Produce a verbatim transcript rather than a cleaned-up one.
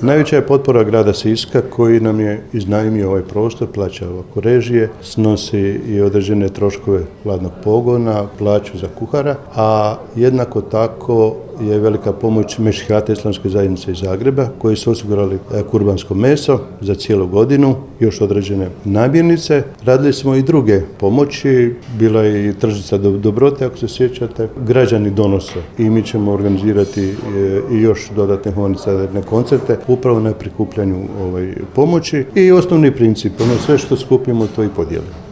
Najveća je potpora grada Siska koji nam je iznajmio ovaj prostor, plaća ovako režije, snosi i određene troškove hladnog pogona, plaću za kuhara, a jednako tako je velika pomoć Mešihata Islamske zajednice iz Zagreba koji su osigurali kurbansko meso za cijelu godinu, još određene namirnice. Radili smo i druge pomoći, bila je i tržnica dobrote, ako se sjećate. Građani donose i mi ćemo organizirati i još dodatne humanitarne koncerte upravo na prikupljanju ovaj, pomoći i osnovni princip, ono sve što skupimo to i podijelimo.